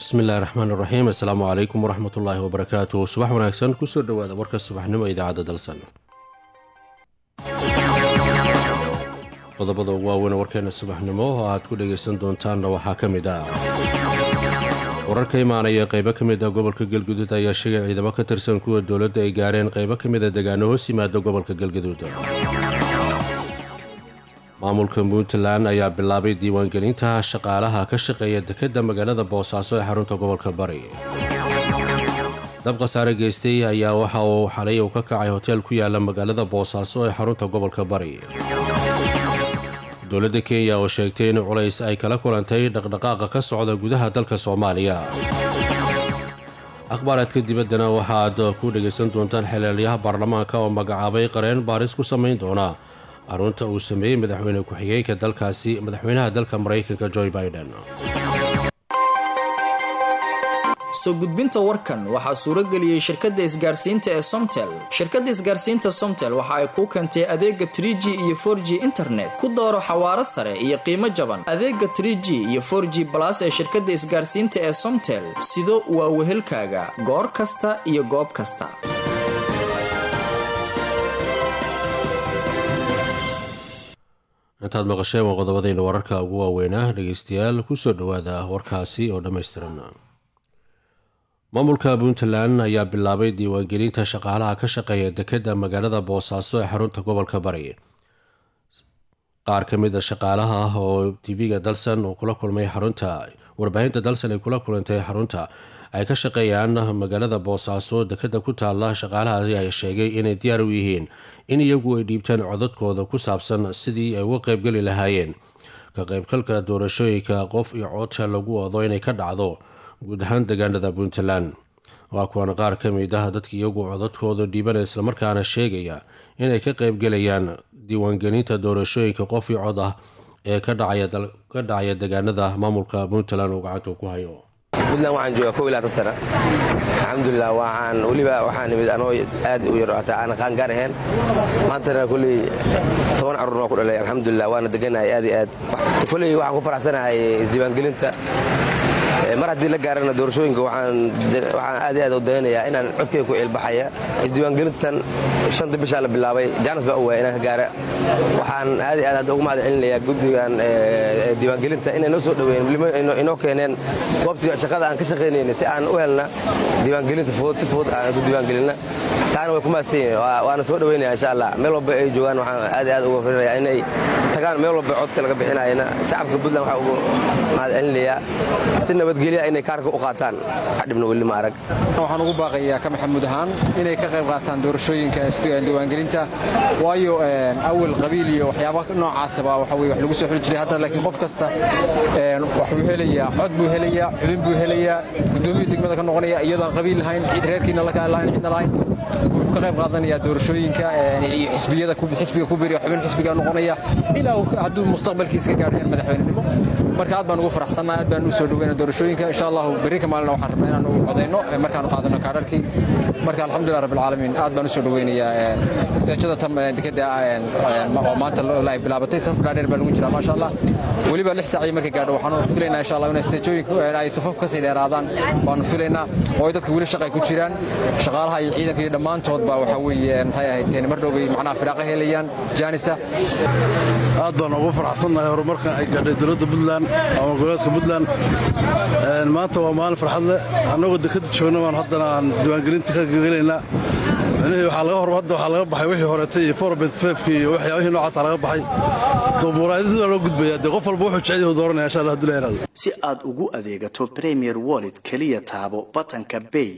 bismillahi raxmaan raxiim assalaamu calaykum waraxmatullaahi wabarakaatuh subax wanaagsan kusoo dhowaada warka subaxnimo ee idaacadda dalsan qodobada ugu waaweyn warkeena subaxnimo oo aad ku dhagaysan doontaanna waxaa ka mid ah wararka imaanaya qaybo ka mid ah gobolka galguduud ayaa sheegay ciidamo ka tirsan kuwa dowladda ay gaareen qaybo ka mid a deegaano hoos yimaada gobolka galguduud maamulka puntland ayaa bilaabay diiwaangelinta shaqaalaha ka shaqeeya dekedda magaalada boosaaso ee xarunta gobolka bari dab khasaare geystay ayaa waxa uu xalay uu ka kacay hoteel ku yaala magaalada boosaaso ee xarunta gobolka bari dowladda kenya oo sheegtay in culays ay kala kulantay dhaqdhaqaaqa ka socda gudaha dalka soomaaliya akhbaaraadka dibaddana waxaad ku dhagaysan doontaan xilaalyaha baarlamaanka oo magacaabay qareen baaris ku samayn doona arunta uu sameeyey madaxweyne ku-xigeenka dalkaasi madaxweynaha dalka maraykanka joe biden soo gudbinta warkan waxaa suurageliyey shirkadda isgaarsiinta ee somtel shirkadda isgaarsiinta somtel waxa ay kuu keentay adeega 3g iyo 4g internet ku dooro xawaaro sare iyo qiimo jaban adeega 3g iyo 4g balas ee shirkadda isgaarsiinta ee somtel sido waa wehelkaaga goor kasta iyo goob kasta intaad maqasheen waa qodobadayna wararka ugu waaweynaa dhegaystayaal kusoo dhowaada warkaasi oo dhammaystiran maamulka puntland ayaa bilaabay diiwaangelinta shaqaalaha ka shaqeeya dekedda magaalada boosaaso ee xarunta gobolka bari qaar ka mid a shaqaalaha oo tv-ga dalsan uu kula kulmay xarunta warbaahinta dalsan ay kula kulantay xarunta ay ka shaqeeyaan magaalada boosaaso dekedda ku taalla shaqaalahaasi ay sheegay inay diyaar u yihiin in iyagu ay dhiibtaan codadkooda ku saabsan sidii ay uga qaybgeli lahaayeen ka qaybgalka doorashooyinka qof iyo codka lagu wado inay ka dhacdo guud ahaan deegaanada puntland waa kuwan qaar ka mid ah dadka iyagu codadkooda dhiibanaya islamarkaana sheegaya inay ka qaybgelayaan diiwaangelinta doorashooyinka qof iyo cod ah ee ka dhacaya deegaanada maamulka puntland uu gacanta ku hayo puntland waxaan joogaa 11 sano alxamdulilah waxaan imid anoo aad u yar hataa aan qaangaar ahayn maantana kulley 10 carruurna waa ku dhalay alxamdulilah waana deganahay aad iyo aad kulley waxaan ku faraxsanahay isdiiwaangelinta mar haddii la gaarana doorashooyinka waxaan aad iyo aad u dayanayaa inaan codkeyga ku ciilbaxaya isdiiwaangelintan 5 bishaa la bilaabay jaanis baa u waaya inaan ka gaara waxaan aad iyo aad hadda ugu mahad celinayaa guddigan diiwaangelinta inay noo soo dhaweeyeen inoo keeneen goobtii shaqada aan ka shaqaynayna si aan u helna diiwaangelinta si fudud aan ku diiwaangelinna taana way ku mahadsan yihiin waana soo dhaweynaya insha allah meel walba ay joogaan waxaan aad iyo aad uga fiirinayaa inay tagaan meel walba codka laga bixinayana shacabka puntland waxaa ugu mahad celinayaa si nabadgelya inay kaarka u qaataan dhibna weli ma arag waxaan ugu baaqayaa ka maxamuud ahaan inay ka qayb qaataan doorashooyinka diiwaangelinta waayo awal qabiil iyo waxyaaba noocaasaba waxa weye wax lagu soo xuli jiray hadda laakiin qof kasta waxuu helayaa cod buu helayaa xubin buu helayaa guddoomiya degmada ka noqonaya iyadoon qabiil lahayn cid reerkiina lahayn cidna lahayn wuxuu ka qayb qaadanayaa doorashooyinka iyo xisbiga ku biriya xubin xisbiga noqonaya ilaa hadduu mustaqbalkiisa ka gaadheen madaxweynenimo marka aad baan ugu faraxsannahay aad baan u soo dhaweyna doorashooyinka insha allah berri ka maalina waxaan rabnaa inaan u codayno markaan qaadano kaadharkii marka alxamdulilah rabbil caalamiin aad baan u soo dhaweynayaa isteejada dekedda oo maanta ay bilaabatay safar dhaadheer baa lagu jiraa maasha allah weliba 6 saac markay gaadho waxaanu filaynaa insha allah in isteejooyinka ay safafka kasii dheeraadaan waanu filaynaa oo ay dadka weli shaqay ku jiraan shaqaalaha iyo ciidanka iyo dhammaantoodba waxa weeye maxay ahayd mar dhowbay macnaha firaaqa helayaan jaanisa aad baan ugu faraxsannahay horumarkan ay gaadhay dowladda puntland ama goboleedka puntland maanta waa maalin farxad leh annagoo dekada joogna baan haddana aan diiwaangelinta ka gelaynaa micnihii waxaa laga baxay wixii horeetay iyo 4.5 iyo waxyaabihii noocaasa laga baxay doomuraadida loo gudbaya dee qof walba wuxuu jecel yahay dooranaya insha Allah haddii la yiraahdo si aad ugu adeegato Premier Wallet kaliya taabo batanka Pay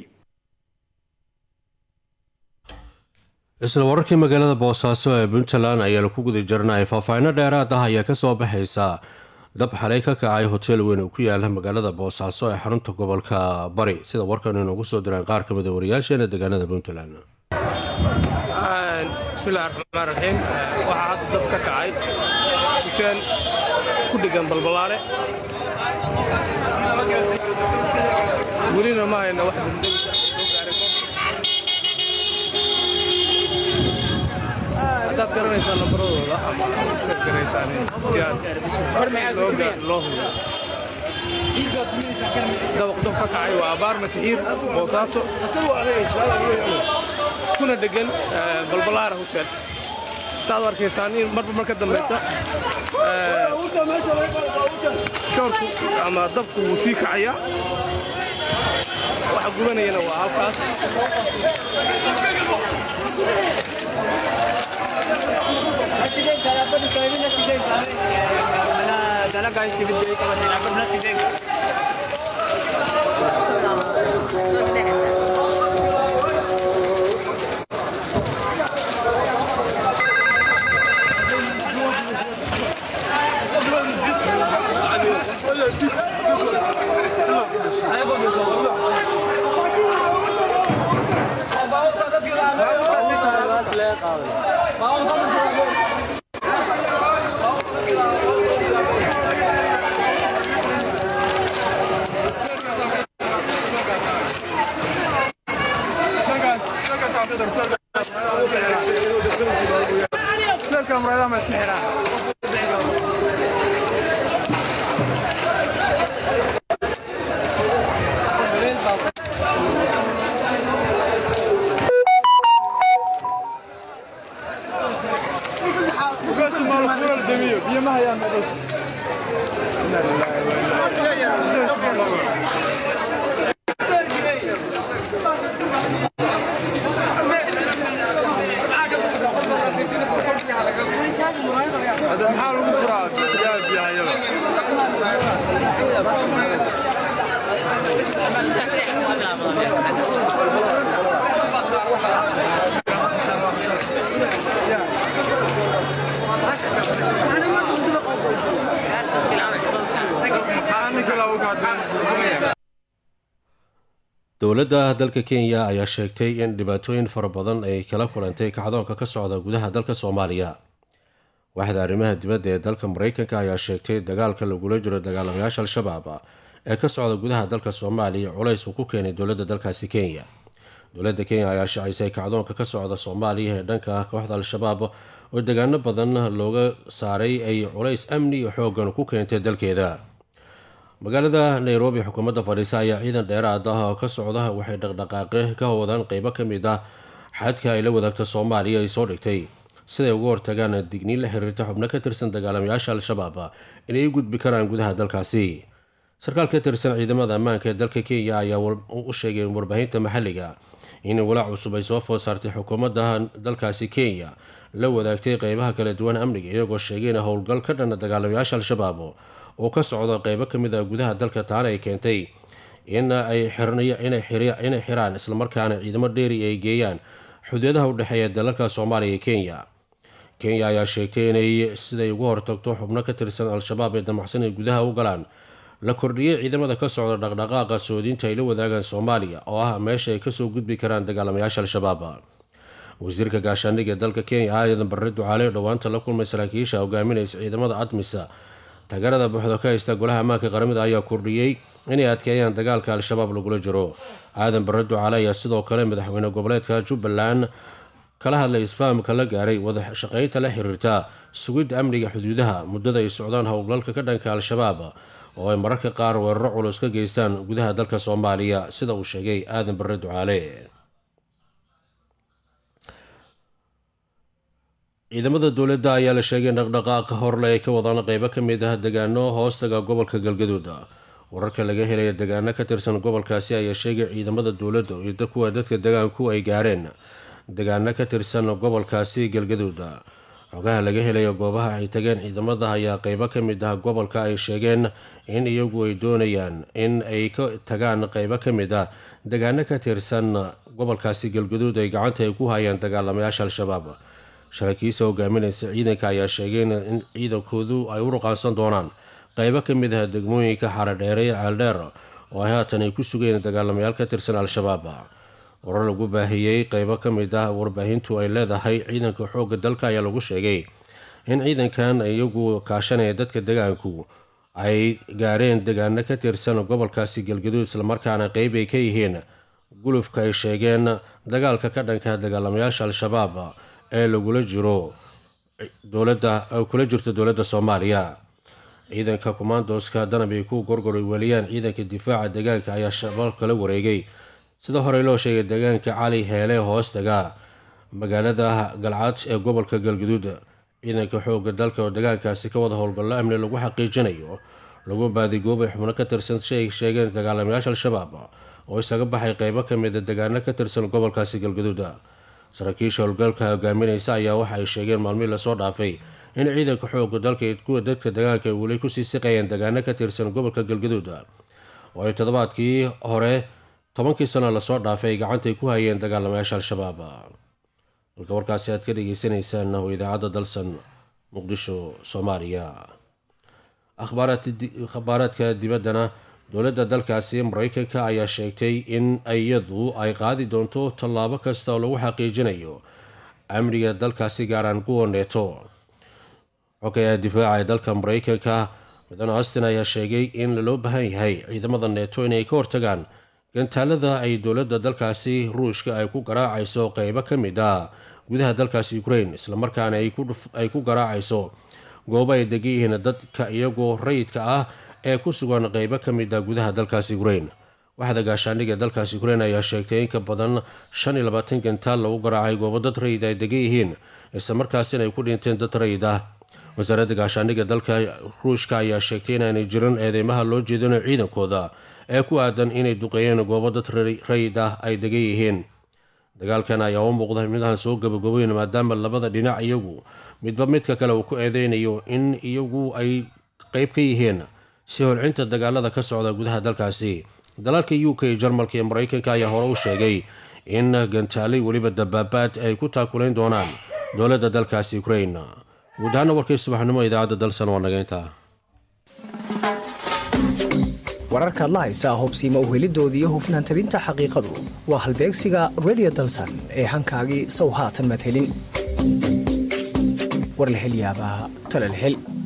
isla wararkii magaalada boosaaso ee puntland ayaa ku guda jirnay faahfaahinno dheeraad ah ayaa ka soo baxaysa dab xalay ka kacay hotel weyn oo ku yaala magaalada boosaaso ee xarunta gobolka bari sida warkan inoogu soo direen qaar ka mid a wariyaasheena deegaanada puntland bismillahi raxmaan raxiim waxaa hadda dab ka kacay dukaan ku dhegan balbalaale welina ma hayna wax hadaad garanaysaa nambaradooda ama iska garaysaan loo hubo dabaq dab ka kacay waa abaarma tixiir boosaaso kuna degan balbalaara hotel saad arkaysaan in marba marka dambaysa shoorku ama dabku wuu sii kacayaa waxa gubanayana waa halkaas dowladda dalka Kenya ayaa sheegtay in dhibaatooyin fara badan ay kala kulantay kacdoonka ka socda gudaha dalka Soomaaliya. Waaxda arrimaha dibadda ee dalka Mareykanka ayaa sheegtay dagaalka lagula jiro dagaalamayaasha Al-Shabaab ee ka socda gudaha dalka Soomaaliya culays uu ku keenay dowladda dalkaasi Kenya. Dowladda Kenya ayaa shaacisay kacdoonka ka socda Soomaaliya ee dhanka kooxda Al-Shabaab oo deegaano badan looga saaray ay culays amni iyo xooggan ku keentay dalkeeda. magaalada Nairobi xukuumadda Fadhiisa ayaa ciidan dheeraad ah oo ka socda waxay dhaqdhaqaaqe ka wadaan qaybo ka mid ah xadka ay la wadaagta Soomaaliya ay soo dhigtay siday uga hortagaan digniin la xiriirta xubno ka tirsan dagaalamayaasha Al-Shabaab inay u gudbi karaan gudaha dalkaasi. sarkaal ka tirsan ciidamada ammaanka ee dalka Kenya ayaa u sheegay warbaahinta maxalliga in walaac cusub ay soo food saartay xukuumadda dalkaasi Kenya la wadaagtay qaybaha kala duwan amniga iyagoo sheegay in howlgal ka dhan dagaalamayaasha Al-Shabaab oo ka socda qaybo ka mid ah gudaha dalka taana ay keentay inay xiraan isla markaana ciidamo dheeri ay geeyaan xuduudaha u dhexeeya dalalka Soomaaliya iyo Kenya. Kenya ayaa sheegtay inay siday ugu hortagto xubno ka tirsan Al-Shabaab ee damacsan ay gudaha u galaan la kordhiyay ciidamada ka socda dhaqdhaqaaqa soodinta ay la wadaagaan Soomaaliya oo ah meesha ay kasoo gudbi karaan dagaalamayaasha Al-Shabaab. wasiirka gaashaandhigga dalka Kenya Aadan Barre Ducaale dhawaanta la kulmay saraakiisha hogaaminaysa ciidamada ADMIS taageerada buuxda ka haysta golaha ammaanka qaramada ayaa kordhiyey inay adkeeyaan dagaalka Al-Shabaab lagula jiro. Aadan Barre Ducaale ayaa sidoo kale madaxweyne goboleedka Jubbaland kala hadlay isfahamka la gaaray wada shaqaynta la xiriirta sugidda amniga xuduudaha muddada ay socdaan howlgalka ka dhanka Al-Shabaab oo ay mararka qaar weeraro culus ka geystaan gudaha dalka Soomaaliya sida uu sheegay Aadan Barre Ducaale. ciidamada dowladda ayaa la sheegay dhaqdhaqaaqa horle ay ka wadaan qaybo ka mid ah deegaano hoostaga gobolka Galgaduud. wararka laga helay deegaano ka tirsan gobolkaasi ayaa sheegay ciidamada dowladda iyo kuwa dadka deegaanku ay gaareen deegaano ka tirsan gobolkaasi Galgaduud. xogaha laga helay goobaha ay tageen ciidamada ayaa qaybo ka mid ah gobolka ay sheegeen in iyagu ay doonayaan in ay ka tagaan qaybo ka mid ah deegaano ka tirsan gobolkaasi Galgaduud ay gacanta ay ku hayaan dagaalamayaasha Al-Shabaab. saraakiisha hogaaminaysa ciidanka ayaa sheegay in ciidankoodu ay u ruqaansan doonaan qaybo ka mid ah degmooyinka Xaradheere iyo Ceeldheer oo ay haatan ay ku sugeen dagaalamayaal ka tirsan Al-Shabaab. warar lagu baahiyey qaybo ka mid ah warbaahintu ay leedahay ciidanka xoogga dalka ayaa lagu sheegay in ciidankan iyagu kaashanaya dadka deegaanku ay gaareen deegaano ka tirsan gobolkaasi Galgaduud isla markaana qayb ay ka yihiin gulufka ay sheegeen dagaalka ka dhanka dagaalamayaasha Al-Shabaab ee lagula jiro dowladda Soomaaliya. ciidanka kumaandooska danab ay ku gorgoray weliyaan ciidanka difaaca deegaanka ayaa shabaab kala wareegay sida horey loo sheegay deegaanka cali heele hoos taga magaalada galcad ee gobolka galgaduud. ciidanka xooga dalka oo deegaankaasi ka wada howlgallo amni lagu xaqiijinayo lagu baadigoobay xubno ka tirsan si ay sheegeen dagaalamayaasha al-shabaab oo isaga baxay qeybo ka mida deegaano ka tirsan gobolkaasi galgaduud. saraakiisha howlgalka hogaaminaysa ayaa waxa ay sheegeen maalmihii lasoo dhaafay in ciidanka xooga dalka iyo kuwa dadka deegaanka ay weli kusii siqayeen deegaano ka tirsan gobolka galgaduud oo ay toddobaadkii hore 10 sano lasoo dhaafay gacantay ku hayeen dagaalamayaasha al-shabaab. halka warkaasi aad ka dhageysanaysaan oo idaacadda dalsan muqdisho soomaaliya. akhbaaraadka dibaddana dowladda dalkaasi maraykanka ayaa sheegtay in iyadu ay qaadi doonto tallaabo kasta oo lagu xaqiijinayo amniga dalkaasi gaaraan kuwa neeto. xogayaha difaaca ee dalka maraykanka mudane austin ayaa sheegay in loo baahan yahay ciidamada neeto inay ka hortagaan gantaalada ay dowladda dalkaasi ruushka ay ku garaacayso qeybo ka mid ah gudaha dalkaasi ukraine, islamarkaana ay ku garaacayso goobo ay degan yihiin dadka iyagoo rayidka ah ee ku sugan qeybo ka mid ah gudaha dalkaasi ukraine. waxda gaashaandhiga dalkaasi ukraine ayaa sheegtay in ka badan 25 gantaal lagu garaacay goobo dad rayid ay degan yihiin, islamarkaasina ay ku dhinteen dad rayid ah. wasaaradda gaashaandhiga dalka ruushka ayaa sheegtay inaanay jirin eedeymaha loo jeedinayo ciidankooda ee ku aadan inay duqeeyeen goobo dad rayid ah ay degan yihiin. dagaalkan ayaa u muuqda mid aan soo gabagabayn maadaama labada dhinac iyagu midba midka kale uu ku eedeynayo in iyagu ay qeyb ka yihiin si holcinta dagaalada ka socda gudaha dalkaasi. dalalka UK, Jarmalka iyo Maraykanka ayaa hore u sheegay in gantaalay weliba dabaabaad ay ku taakulayn doonaan dowladda dalkaasi Ukraine. guud ahaan warkay subaxnimo idaacadda dalsan waa nageynta. wararka la haysa hubsiima u helidoodii hufnaan tabinta xaqiiqadu waa halbeegsiga radio dalsan ee hankaagii sow haatan madhelin war la hel yaabaa tala la hel.